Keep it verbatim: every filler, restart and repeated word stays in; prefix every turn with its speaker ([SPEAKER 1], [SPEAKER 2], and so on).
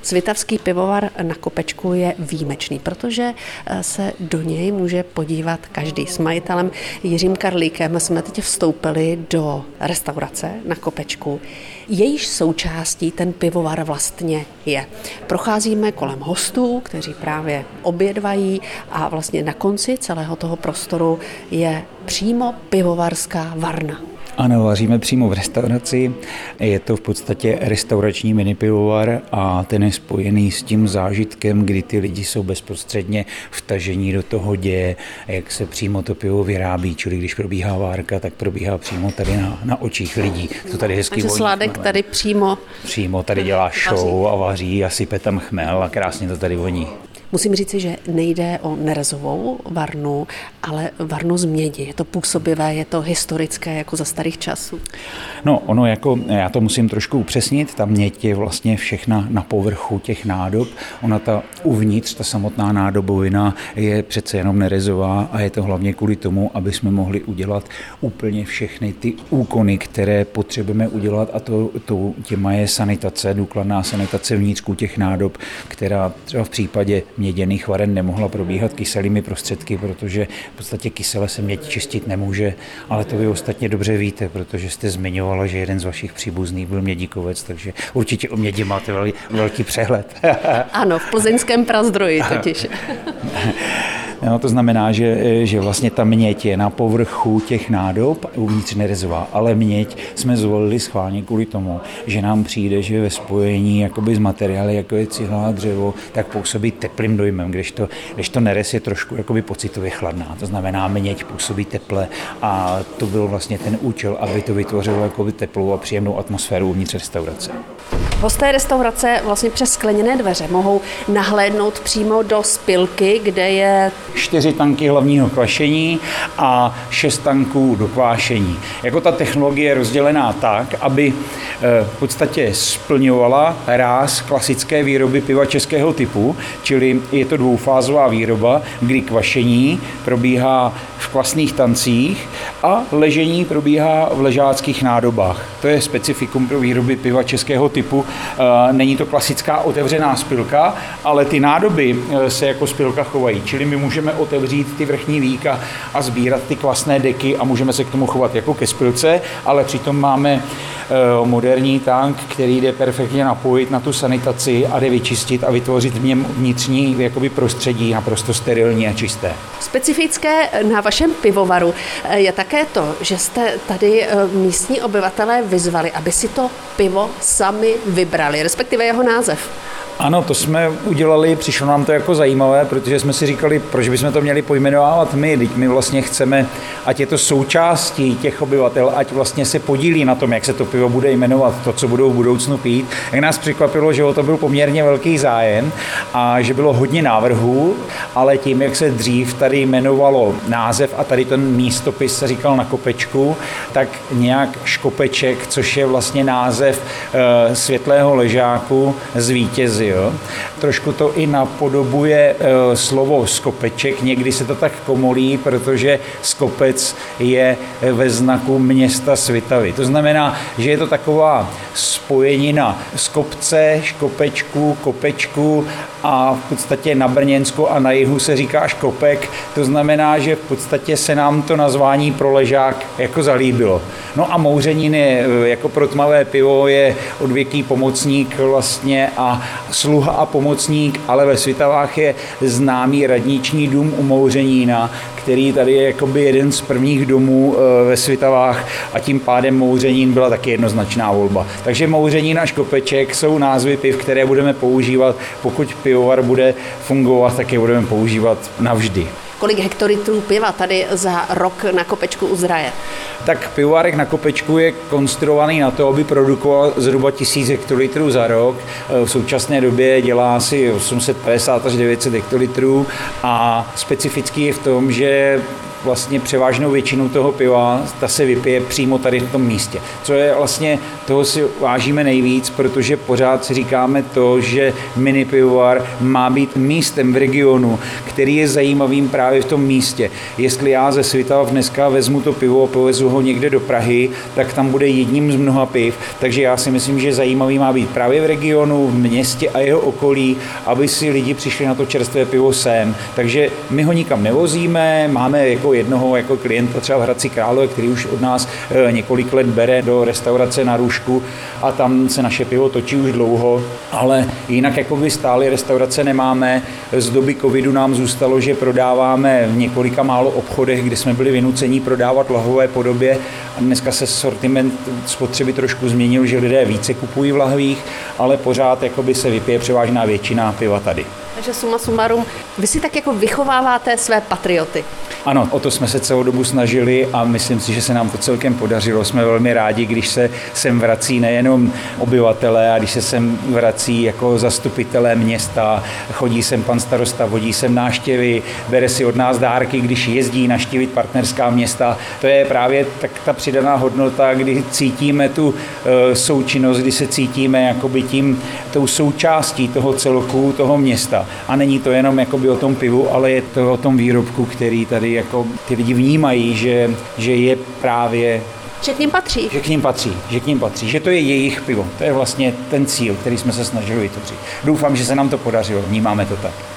[SPEAKER 1] Svitavský pivovar na Kopečku je výjimečný, protože se do něj může podívat každý. S majitelem Jiřím Karlíkem jsme teď vstoupili do restaurace na Kopečku. Jejíž součástí ten pivovar vlastně je. Procházíme kolem hostů, kteří právě obědvají a vlastně na konci celého toho prostoru je přímo pivovarská varna.
[SPEAKER 2] Ano, vaříme přímo v restauraci. Je to v podstatě restaurační minipivovar a ten je spojený s tím zážitkem, kdy ty lidi jsou bezprostředně vtažení do toho děje, jak se přímo to pivo vyrábí. Čili když probíhá várka, tak probíhá přímo tady na, na očích lidí. To tady hezký
[SPEAKER 1] Takže Sládek tady přímo...
[SPEAKER 2] Přímo tady dělá show a vaří a sype tam chmel a krásně to tady voní.
[SPEAKER 1] Musím říci, že nejde o nerezovou varnu, ale varnu z mědi. Je to působivé, je to historické, jako za starých časů.
[SPEAKER 2] No, ono jako, já to musím trošku upřesnit, ta měď je vlastně všechna na povrchu těch nádob. Ona ta uvnitř, ta samotná nádobovina je přece jenom nerezová a je to hlavně kvůli tomu, aby jsme mohli udělat úplně všechny ty úkony, které potřebujeme udělat, a to, to těma je sanitace, důkladná sanitace vnitřku těch nádob, která třeba v případě měděných varen nemohla probíhat kyselými prostředky, protože v podstatě kysele se měď čistit nemůže, ale to vy ostatně dobře víte, protože jste zmiňovala, že jeden z vašich příbuzných byl mědíkovec, takže určitě o mědi máte vel, velký přehled.
[SPEAKER 1] Ano, v plzeňském Prazdroji totiž.
[SPEAKER 2] No, to znamená, že, že vlastně ta měď je na povrchu těch nádob, uvnitř nerezová, ale měď jsme zvolili schválně kvůli tomu, že nám přijde, že ve spojení jakoby s materiály, jako je cihla a dřevo, tak působí teplým dojmem, když to, když to nerez je trošku jakoby pocitově chladná. To znamená, měď působí teple a to byl vlastně ten účel, aby to vytvořilo jakoby teplou a příjemnou atmosféru uvnitř restaurace.
[SPEAKER 1] Hosté restaurace vlastně přes skleněné dveře mohou nahlédnout přímo do spilky, kde je
[SPEAKER 2] čtyři tanky hlavního kvašení a šest tanků do kvášení. Jako ta technologie je rozdělená tak, aby v podstatě splňovala ráz klasické výroby piva českého typu, čili je to dvoufázová výroba, kdy kvašení probíhá v kvasných tancích a ležení probíhá v ležáckých nádobách. To je specifikum pro výroby piva českého typu. Není to klasická otevřená spilka, ale ty nádoby se jako spilka chovají, čili my můžeme otevřít ty vrchní víka a sbírat ty kvasné deky a můžeme se k tomu chovat jako ke spilce, ale přitom máme moderní tank, který jde perfektně napojit na tu sanitaci a jde vyčistit a vytvořit v něm vnitřní jakoby prostředí naprosto sterilní a čisté.
[SPEAKER 1] Specifické na vašem pivovaru je také to, že jste tady místní obyvatelé vyzvali, aby si to pivo sami vybrali, respektive jeho název.
[SPEAKER 2] Ano, to jsme udělali, přišlo nám to jako zajímavé, protože jsme si říkali, proč bychom to měli pojmenovávat my, teď my vlastně chceme, ať je to součástí těch obyvatel, ať vlastně se podílí na tom, jak se to pivo bude jmenovat, to, co budou v budoucnu pít. Jak nás překvapilo, že o to byl poměrně velký zájem a že bylo hodně návrhů, ale tím, jak se dřív tady jmenovalo název a tady ten místopis se říkal na Kopečku, tak nějak Škopeček, což je vlastně název e, světlého ležáku z Vítězi. Jo. Trošku to i napodobuje e, slovo skopeček, někdy se to tak komolí, protože skopec je ve znaku města Svitavy. To znamená, že je to taková spojenina z kopce, škopečku, kopečku a v podstatě na Brněnsku a na jihu se říká Škopek. To znamená, že v podstatě se nám to nazvání pro ležák jako zalíbilo. No a Mouřenín je jako pro tmavé pivo je odvěký pomocník vlastně a sluha a pomocník, ale ve Svitavách je známý radniční dům u Mouřenína, který tady je jakoby jeden z prvních domů ve Svitavách a tím pádem Mouřenín byla taky jednoznačná volba. Takže Mouřenín a Škopeček jsou názvy piv, které budeme používat, pokud pivovar bude fungovat, tak je budeme používat navždy.
[SPEAKER 1] Kolik hektolitrů piva tady za rok na Kopečku uzraje?
[SPEAKER 2] Tak pivovarek na Kopečku je konstruovaný na to, aby produkoval zhruba tisíc hektolitrů za rok. V současné době dělá asi osm set padesát až devět set hektolitrů a specifický je v tom, že vlastně převážnou většinu toho piva, ta se vypije přímo tady v tom místě. Co je vlastně, toho si vážíme nejvíc, protože pořád si říkáme to, že mini pivovar má být místem v regionu, který je zajímavým právě v tom místě. Jestli já ze Svitav dneska vezmu to pivo a povezu ho někde do Prahy, tak tam bude jedním z mnoha piv. Takže já si myslím, že zajímavý má být právě v regionu, v městě a jeho okolí, aby si lidi přišli na to čerstvé pivo sem. Takže my ho nikam nevozíme, máme jako jednoho jako klienta třeba v Hradci Králové, který už od nás několik let bere do restaurace Na Růžku a tam se naše pivo točí už dlouho, ale jinak jakoby stále restaurace nemáme. Z doby covidu nám zůstalo, že prodáváme v několika málo obchodech, kde jsme byli vynuceni prodávat v lahvové podobě. A dneska se sortiment spotřeby trošku změnil, že lidé více kupují v lahvích, ale pořád jakoby se vypije převážná většina piva tady.
[SPEAKER 1] Takže suma sumarum, vy si tak jako vychováváte své patrioty.
[SPEAKER 2] Ano, o to jsme se celou dobu snažili a myslím si, že se nám to celkem podařilo. Jsme velmi rádi, když se sem vrací nejenom obyvatelé, a když se sem vrací jako zastupitelé města, chodí sem pan starosta, vodí sem návštěvy, bere si od nás dárky, když jezdí navštívit partnerská města. To je právě tak ta přidaná hodnota, kdy cítíme tu e, součinnost, kdy se cítíme jakoby tím, tou součástí toho celku, toho města. A není to jenom jakoby o tom pivu, ale je to o tom výrobku, který tady jako ty lidi vnímají, že, že je právě...
[SPEAKER 1] Že k ním patří.
[SPEAKER 2] Že k ním patří, že k ním patří, že to je jejich pivo. To je vlastně ten cíl, který jsme se snažili vytvořit. Doufám, že se nám to podařilo, vnímáme to tak.